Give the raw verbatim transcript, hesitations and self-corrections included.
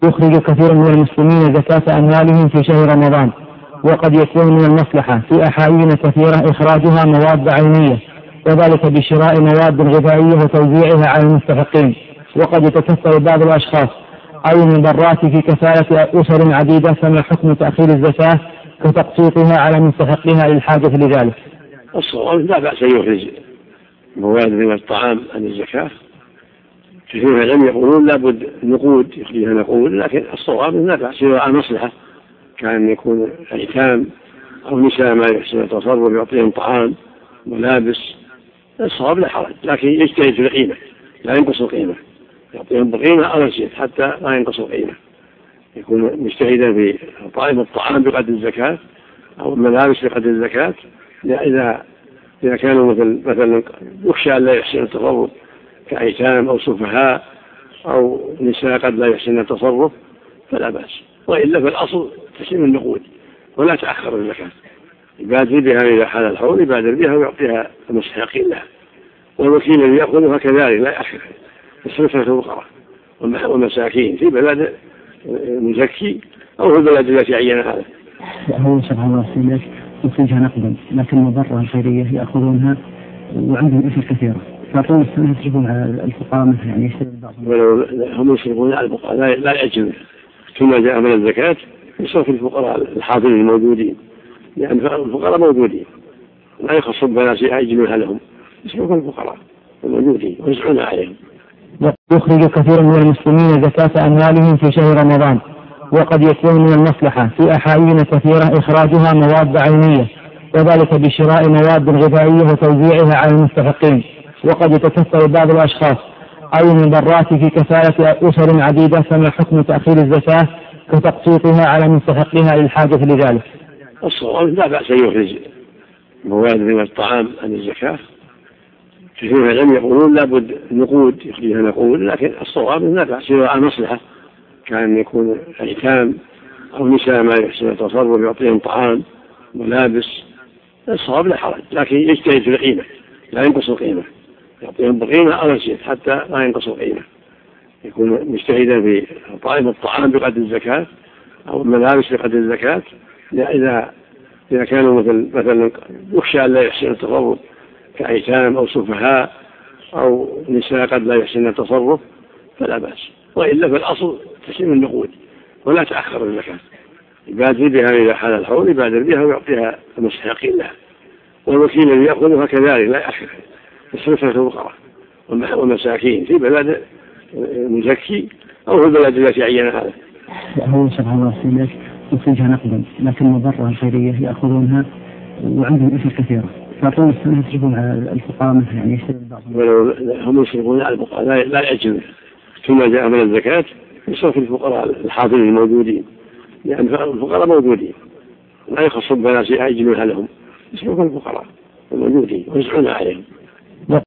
يخرج كثير من المسلمين زكاة أموالهم في شهر رمضان، وقد يكون من المصلحة في أحايين كثيرة إخراجها مواد عينية، وذلك بشراء مواد غذائية وتوزيعها على المستحقين. وقد يتكفل بعض الأشخاص أو المضرات في كفالة أسر عديدة، فما حكم تأخير الزكاة كتقسيطها على مستحقيها للحاجة لذلك؟ الصواب لا بأس أن يخرج مواد من الطعام عن الزكاة. كثير من العلم يقولون لابد نقود يخرجها نقود، لكن الصواب لا بأس على مصلحة، كان يكون أيتام أو نساء ما يحسن التصرف يعطيهم طعام ملابس، الصواب لا حرج، لكن يجتهد في القيمة لا ينقص القيمة، يعطيهم بقيمة أو يزيد حتى لا ينقص القيمة، يكون مجتهدا في طعام الطعام بقدر الزكاة أو الملابس بقدر الزكاة. إذا إذا كانوا مثل مثلا يخشى أن لا يحسن التصرف كأيتام أو سفهاء أو نساء قد لا يحسن التصرف فلا بأس، وإلا فالأصل تسليم النقود ولا تأخر الزكاة، يبادر بها إذا حال الحول، يبادر بها ويعطيها المستحقين لها، والوكيل الذي يأخذها كذلك لا يأخر، يصرفها في الفقراء والمساكين في بلد مزكي أو في البلد التي عينها هذا. هو سبحان الله سيدك يخرجها نقدا، لكن المضرة الخيرية يأخذونها وعندهم أثر كثيرة، فطول السنة يصرفون على الفقراء يعني يشترون بعضهم. ولو هم يصرفون على الفقراء لا, لا يأجل ثم جاء من الزكاة يصرف الفقراء الحاضرين الموجودين، لأن يعني الفقراء موجودين لا يخص بناس يأجلونها لهم، يصرف الفقراء الموجودين ويزعون عليهم. يخرج كثير من المسلمين زكاة أموالهم في شهر رمضان، وقد يكون من المصلحة في أحايين كثيرة إخراجها مواد عينية، وذلك بشراء مواد غذائية وتوزيعها على المستحقين. وقد يتكفل بعض الأشخاص أو المضرات في كفالة أسر عديدة، فما حكم تأخير الزكاة كتقسيطها على مستحقيها للحاجة لذلك؟ الصواب لا بأس أن يخرج مواد من الطعام عن الزكاة. كثير من العلم يقولون لابد نقود يخرجها نقود، لكن الصواب لا بأس على مصلحة، كان يكون أيتام أو نساء ما يحسن التصرف يعطيهم طعام ملابس، الصواب لا حرج، لكن يجتهد في القيمة لا ينقص القيمة، يعطيهم بقيمة أو يزيد حتى لا ينقص القيمة، يكون مجتهدا في طعام الطعام بقدر الزكاة أو الملابس بقدر الزكاة. إذا إذا كانوا مثل مثلا يخشى أن لا يحسن التصرف كأيتام أو سفهاء أو نساء قد لا يحسن التصرف فلا بأس، وإلا فالأصل تسليم النقود ولا تأخر الزكاة، يبادر بها إذا حال الحول، يبادر بها ويعطيها المستحقين لها، والوكيل الذي يأخذها كذلك لا يأخر، يصرفها في الفقراء والمساكين في بلد مزكي أو في البلد التي عينها هذا. هو سبحان الله سيدك يخرجها نقدا، لكن المضرة الخيرية يأخذونها وعندهم أثر كثيرة، فطول السنة يصرفون على الفقراء يعني يشترون بعضهم. ولو هم يصرفون على الفقراء لا, لا يأجل ثم جاء من الزكاة يصرف الفقراء الحاضرين الموجودين، لأن يعني الفقراء موجودين لا يخص بناس يأجلونها لهم، يصرف الفقراء الموجودين ويزعون عليهم.